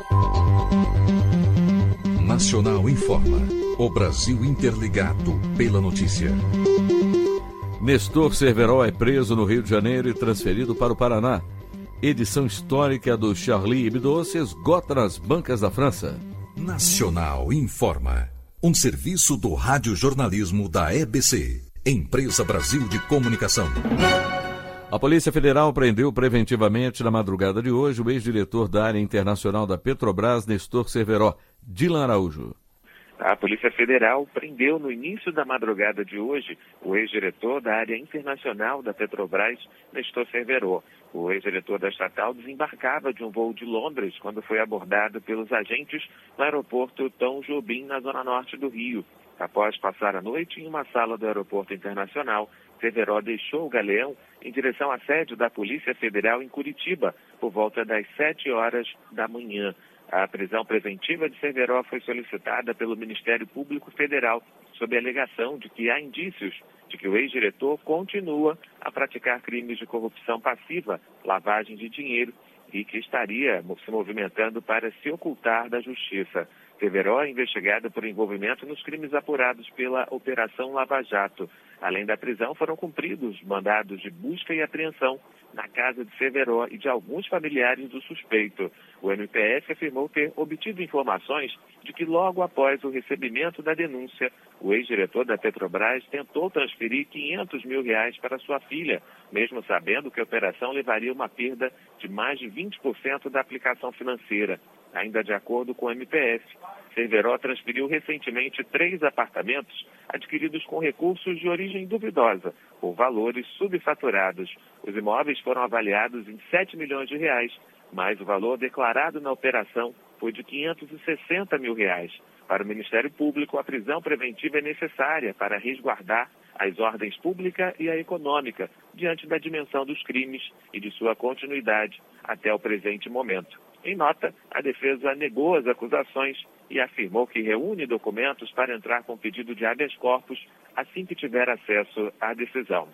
Nacional informa. O Brasil interligado pela notícia. Nestor Cerveró é preso no Rio de Janeiro e transferido para o Paraná. Edição histórica do Charlie Hebdo se esgota nas bancas da França. Nacional informa. Um serviço do radiojornalismo da EBC, Empresa Brasil de Comunicação. A Polícia Federal prendeu preventivamente na madrugada de hoje o ex-diretor da área internacional da Petrobras, Nestor Cerveró. Dilan Araújo. A Polícia Federal prendeu no início da madrugada de hoje o ex-diretor da área internacional da Petrobras, Nestor Cerveró. O ex-diretor da estatal desembarcava de um voo de Londres quando foi abordado pelos agentes no aeroporto Tom Jobim, na zona norte do Rio. Após passar a noite em uma sala do aeroporto internacional, Cerveró deixou o galeão em direção à sede da Polícia Federal em Curitiba, por volta das 7 horas da manhã. A prisão preventiva de Cerveró foi solicitada pelo Ministério Público Federal, sob a alegação de que há indícios de que o ex-diretor continua a praticar crimes de corrupção passiva, lavagem de dinheiro e que estaria se movimentando para se ocultar da justiça. Cerveró é investigado por envolvimento nos crimes apurados pela Operação Lava Jato. Além da prisão, foram cumpridos mandados de busca e apreensão na casa de Cerveró e de alguns familiares do suspeito. O MPF afirmou ter obtido informações de que logo após o recebimento da denúncia, o ex-diretor da Petrobras tentou transferir R$500 mil para sua filha, mesmo sabendo que a operação levaria uma perda de mais de 20% da aplicação financeira. Ainda de acordo com o MPF, Cerveró transferiu recentemente 3 apartamentos adquiridos com recursos de origem duvidosa, por valores subfaturados. Os imóveis foram avaliados em R$7 milhões, mas o valor declarado na operação foi de R$560 mil. Para o Ministério Público, a prisão preventiva é necessária para resguardar as ordens pública e a econômica diante da dimensão dos crimes e de sua continuidade até o presente momento. Em nota, a defesa negou as acusações e afirmou que reúne documentos para entrar com pedido de habeas corpus assim que tiver acesso à decisão.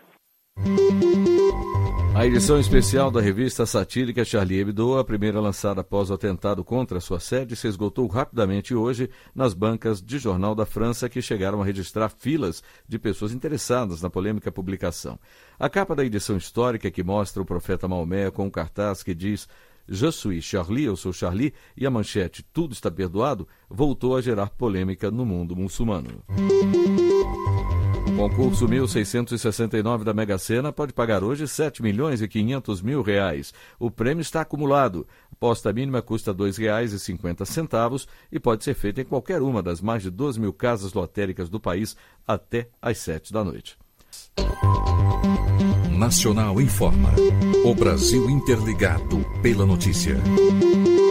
A edição especial da revista satírica Charlie Hebdo, a primeira lançada após o atentado contra sua sede, se esgotou rapidamente hoje nas bancas de jornal da França, que chegaram a registrar filas de pessoas interessadas na polêmica publicação. A capa da edição histórica, que mostra o profeta Maomé com um cartaz que diz "Je suis Charlie", eu sou Charlie, e a manchete "Tudo está perdoado", voltou a gerar polêmica no mundo muçulmano. O concurso 1669 da Mega Sena pode pagar hoje R$7.500.000. O prêmio está acumulado. A aposta mínima custa R$2,50 e pode ser feita em qualquer uma das mais de 12 mil casas lotéricas do país até às 7 da noite. Nacional informa. O Brasil interligado pela notícia.